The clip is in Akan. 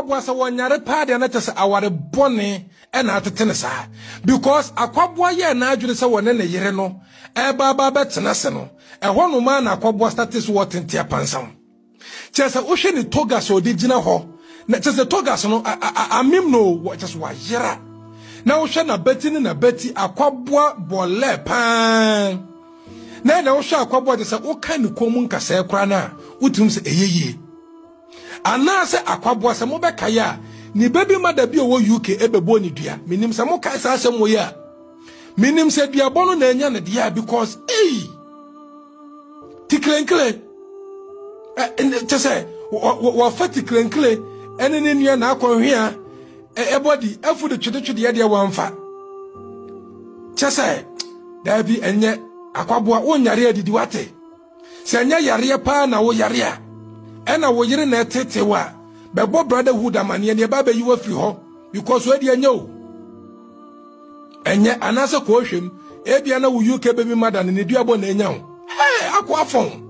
akwabwa sa wonyare paade na tese aware bone e na atetene saa because akwabwa ye na adwene se wone ne yere no e baba betena se no e hono ma na akwabwa status wotentia pansam chese wo hwe ni togas odi gina ho na chese togas no amim no chese wa yera na wo hwe na beti ni na beti akwabwa bole pan na wo hwe akwabwa de se wo kan ni komu nkasa ekra na utum se eyeye anase akwabwa se mo beka ya ni baby mother bi owo UK ebebo ni dua minim se mo kai sa asem wo ya minim se dua bono na enya ne dia because tiklenkle chese wa fati klenkle ene ne nua na akwanhwea ebody afu de twetwede ye de wamfa chese da bi enye akwabwa wonyare adidi wate se enya yare pa na wo yare a ena wo yire na tetewa bebo brotherhood amane ne ba ba yiwa firi ho because we de enya o enye anase ko hwem ebia na wo UK baby mother ne duabo na enya ho akwa fon